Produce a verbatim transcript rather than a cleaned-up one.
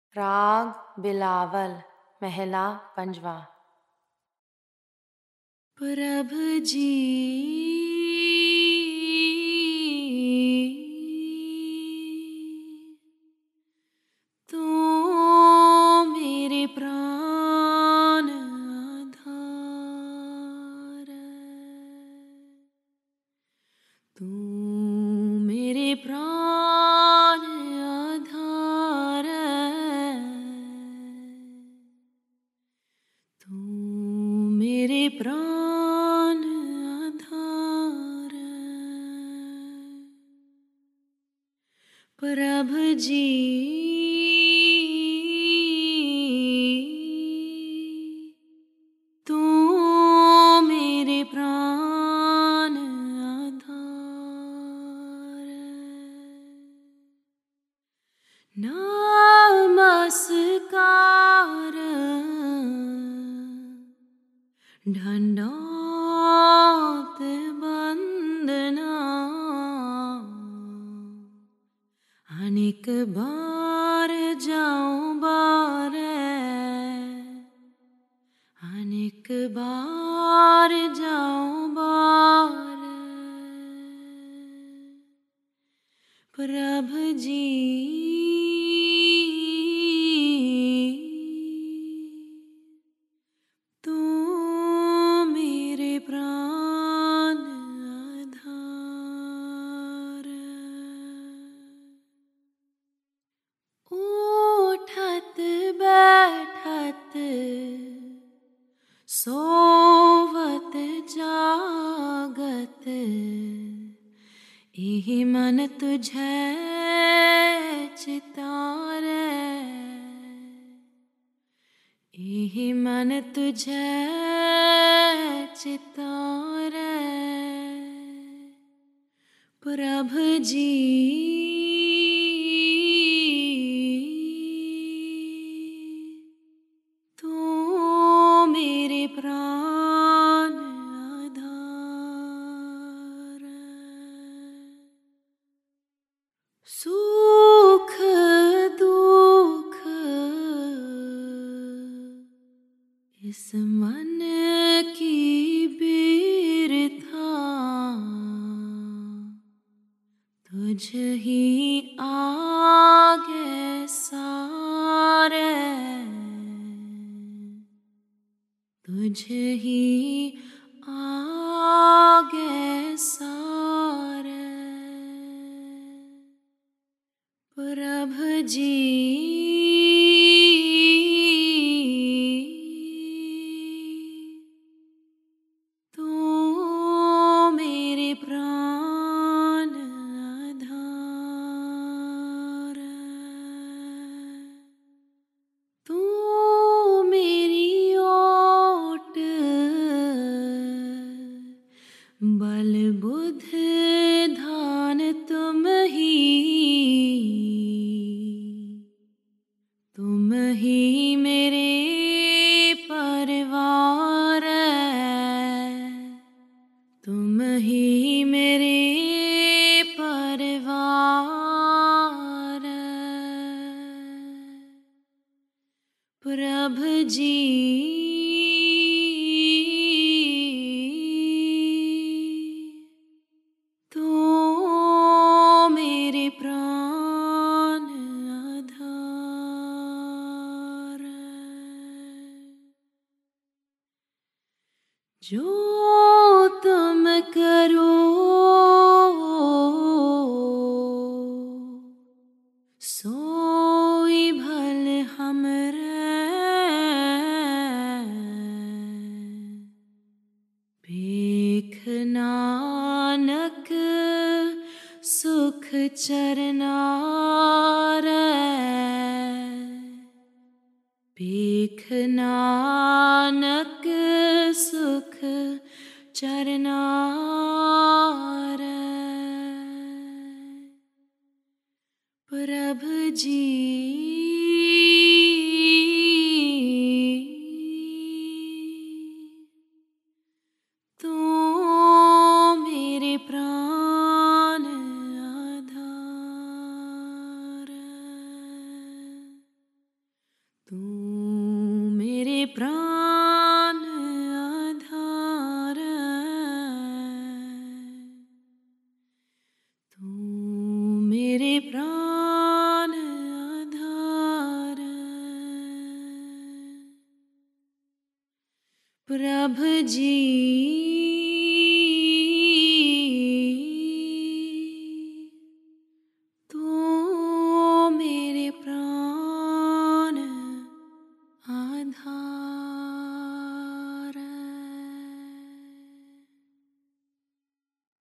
राग बिलावल, महला पंजवा। प्रभ जी तो मेरे प्राण आधार, तू मेरे प्राण आधार, तू मेरे प्राण आधार। प्रभ जी तू मेरे प्राण आधार, नमस्कार दंडौत वंदना, अनेक बार जाऊं बारे, अनेक बार जाऊं बारे। प्रभ जी तू मेरे प्राण आधार, उठत बैठत सोवत जागत, एहि मन तुझे चितारे, एहि मन तुझे चितारे। प्रभ जी तू मेरे प्राण आधार, सुख दुख इस मन की बिरथा, तुझ ही आगे सारे, तुझ ही आगे सारे। प्रभ जी तू मेरे प्राण आधार, तू मेरी ओट बल बुध धान तुम ही, तुम ही मेरे परिवार, तुम ही मेरे परिवार। प्रभ जी तू मेरे प्राण आधार, जो तुम करो सोई भल हमरे, भीख नानक सुख चरनार, भीख नानक सुख चरनार। प्रभ जी तू मेरे प्राण आधार, प्राण आधार, तू मेरे प्राण आधार। प्रभ जी